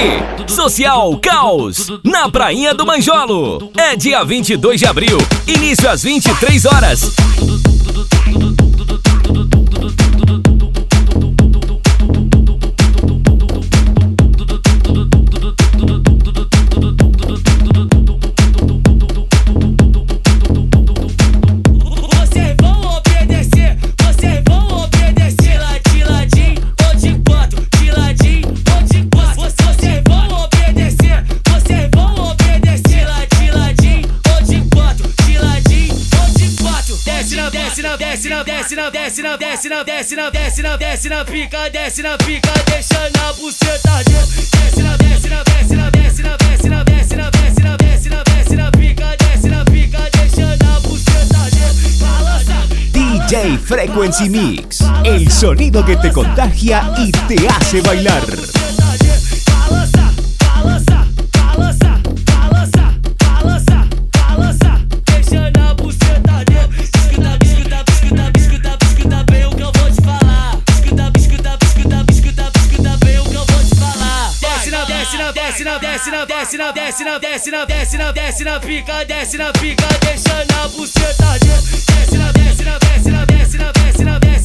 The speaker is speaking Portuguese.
Social Caos, na Prainha do Manjolo. É dia 22 de abril, início às 23 horas. Desce na pica, deixando a buceta dentro. Desce na pica, deixando a buceta dentro. Balança. DJ Frequency Mix, el sonido que te contagia y te hace bailar. Desce na pica, deixando a buceta dentro. Desce na